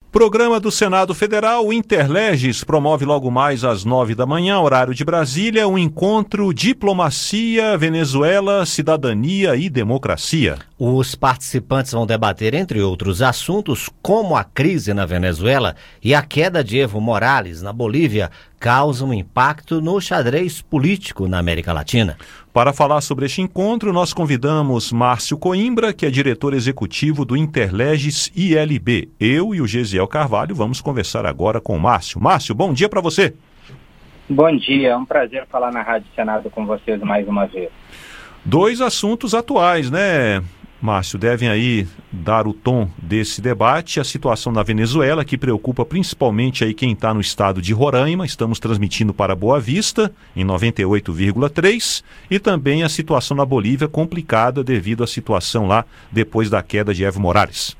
Programa do Senado Federal, o Interleges, promove logo mais às 9 da manhã, horário de Brasília, um encontro Diplomacia, Venezuela, Cidadania e Democracia. Os participantes vão debater, entre outros assuntos, como a crise na Venezuela e a queda de Evo Morales na Bolívia causam impacto no xadrez político na América Latina. Para falar sobre este encontro, nós convidamos Márcio Coimbra, que é diretor executivo do Interleges ILB. Eu e o Gesiel Carvalho vamos conversar agora com o Márcio. Márcio, bom dia para você. Bom dia, é um prazer falar na Rádio Senado com vocês mais uma vez. Dois assuntos atuais, né, Márcio, devem aí dar o tom desse debate. A situação na Venezuela, que preocupa principalmente aí quem está no estado de Roraima. Estamos transmitindo para Boa Vista, em 98,3. E também a situação na Bolívia, complicada devido à situação lá depois da queda de Evo Morales.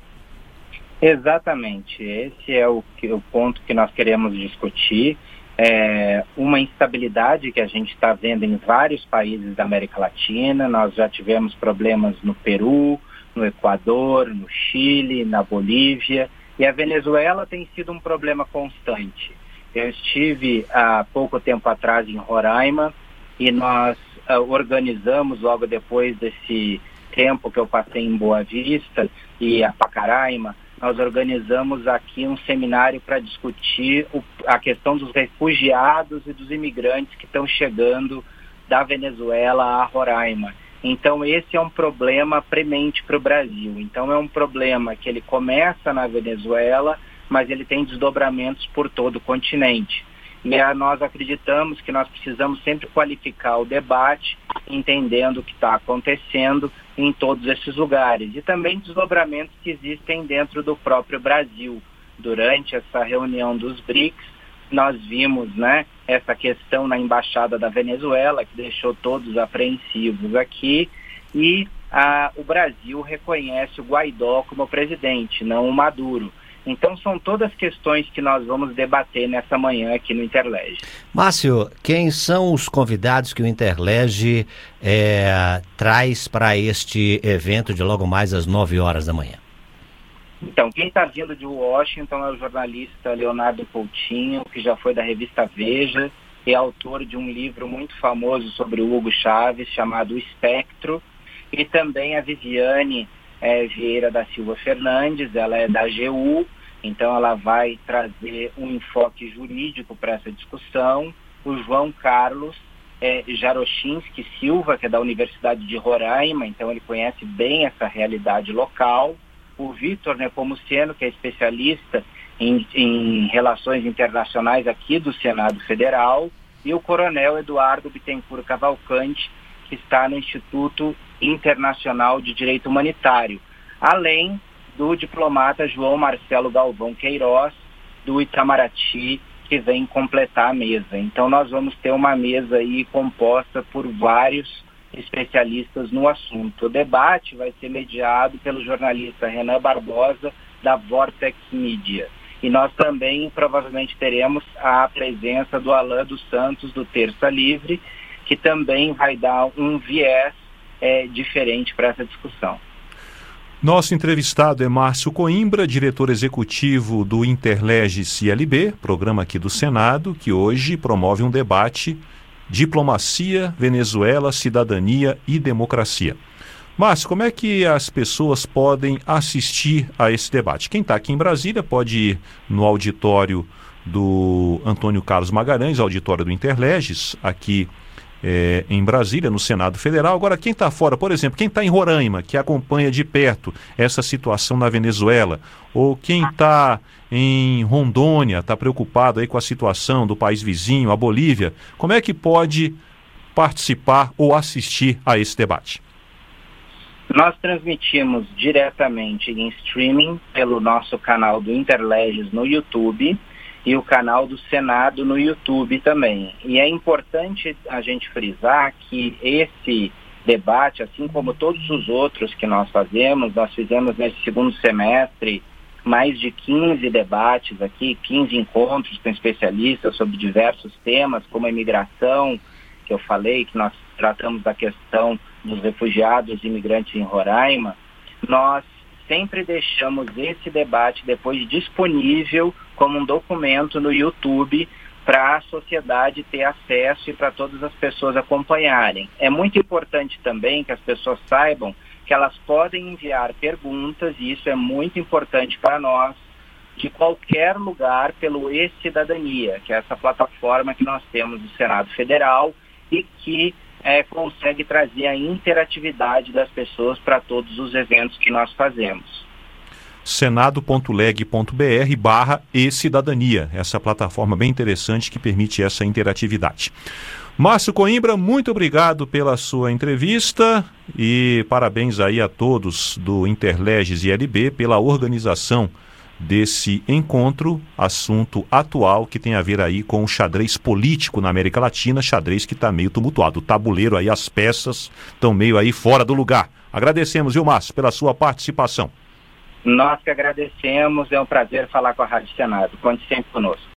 Exatamente, esse é o ponto que nós queremos discutir. Uma instabilidade que a gente está vendo em vários países da América Latina. Nós já tivemos problemas no Peru, no Equador, no Chile, na Bolívia, e a Venezuela tem sido um problema constante. Eu estive há pouco tempo atrás em Roraima e nós organizamos, logo depois desse tempo que eu passei em Boa Vista e a Pacaraima, nós organizamos aqui um seminário para discutir a questão dos refugiados e dos imigrantes que estão chegando da Venezuela a Roraima. Então esse é um problema premente para o Brasil. Então é um problema que ele começa na Venezuela, mas ele tem desdobramentos por todo o continente. E nós acreditamos que nós precisamos sempre qualificar o debate, entendendo o que está acontecendo em todos esses lugares. E também desdobramentos que existem dentro do próprio Brasil. Durante essa reunião dos BRICS, nós vimos, essa questão na Embaixada da Venezuela, que deixou todos apreensivos aqui, e o Brasil reconhece o Guaidó como presidente, não o Maduro. Então são todas questões que nós vamos debater nessa manhã aqui no Interlege. Márcio, quem são os convidados que o Interlege traz para este evento de logo mais às 9 horas da manhã? Então, quem está vindo de Washington é o jornalista Leonardo Coutinho, que já foi da revista Veja, e é autor de um livro muito famoso sobre o Hugo Chávez, chamado O Espectro, e também a Viviane Vieira da Silva Fernandes, ela é da AGU, então ela vai trazer um enfoque jurídico para essa discussão. O João Carlos Jarochinski Silva, que é da Universidade de Roraima, então ele conhece bem essa realidade local. O Vitor Nepomuceno, que é especialista em relações internacionais aqui do Senado Federal, e o Coronel Eduardo Bittencourt Cavalcante, que está no Instituto Internacional de Direito Humanitário, além do diplomata João Marcelo Galvão Queiroz, do Itamaraty, que vem completar a mesa. Então nós vamos ter uma mesa aí composta por vários especialistas no assunto. O debate vai ser mediado pelo jornalista Renan Barbosa, da Vortex Media. E nós também provavelmente teremos a presença do Alain dos Santos, do Terça Livre, que também vai dar um viés diferente para essa discussão. Nosso entrevistado é Márcio Coimbra, diretor executivo do Interleges ILB, programa aqui do Senado, que hoje promove um debate Diplomacia, Venezuela, Cidadania e Democracia. Márcio, como é que as pessoas podem assistir a esse debate? Quem está aqui em Brasília pode ir no auditório do Antônio Carlos Magalhães, auditório do Interleges, aqui em Brasília, no Senado Federal. Agora, quem está fora, por exemplo, quem está em Roraima, que acompanha de perto essa situação na Venezuela, ou quem está em Rondônia, está preocupado aí com a situação do país vizinho, a Bolívia, como é que pode participar ou assistir a esse debate? Nós transmitimos diretamente em streaming pelo nosso canal do Interleges no YouTube, e o canal do Senado no YouTube também. E é importante a gente frisar que esse debate, assim como todos os outros que nós fizemos nesse segundo semestre mais de 15 debates aqui, 15 encontros com especialistas sobre diversos temas, como a imigração, que eu falei, que nós tratamos da questão dos refugiados e imigrantes em Roraima. Nós sempre deixamos esse debate depois disponível como um documento no YouTube para a sociedade ter acesso e para todas as pessoas acompanharem. É muito importante também que as pessoas saibam que elas podem enviar perguntas, e isso é muito importante para nós, de qualquer lugar pelo e-Cidadania, que é essa plataforma que nós temos do Senado Federal e que consegue trazer a interatividade das pessoas para todos os eventos que nós fazemos. senado.leg.br/e-Cidadania, essa plataforma bem interessante que permite essa interatividade. Márcio Coimbra, muito obrigado pela sua entrevista e parabéns aí a todos do Interleges ILB pela organização desse encontro, assunto atual que tem a ver aí com o xadrez político na América Latina, xadrez que está meio tumultuado. O tabuleiro aí, as peças estão meio aí fora do lugar. Agradecemos, viu, Márcio, pela sua participação. Nós que agradecemos, é um prazer falar com a Rádio Senado. Conte sempre conosco.